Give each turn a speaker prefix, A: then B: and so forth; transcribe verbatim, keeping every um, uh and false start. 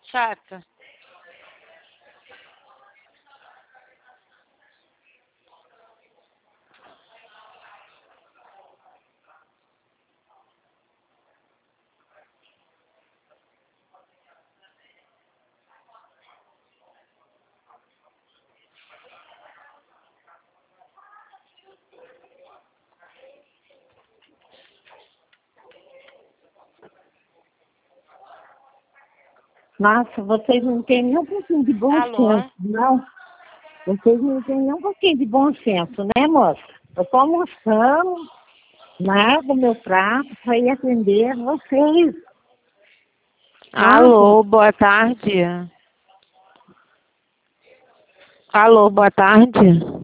A: Chata.
B: Nossa, vocês não têm nem um pouquinho de bom
A: Alô?
B: senso, não? Vocês não têm nem um pouquinho de bom senso, né, moça? Eu tô almoçando, né, do meu prato para ir atender vocês.
A: Alô, boa tarde. Alô, boa tarde.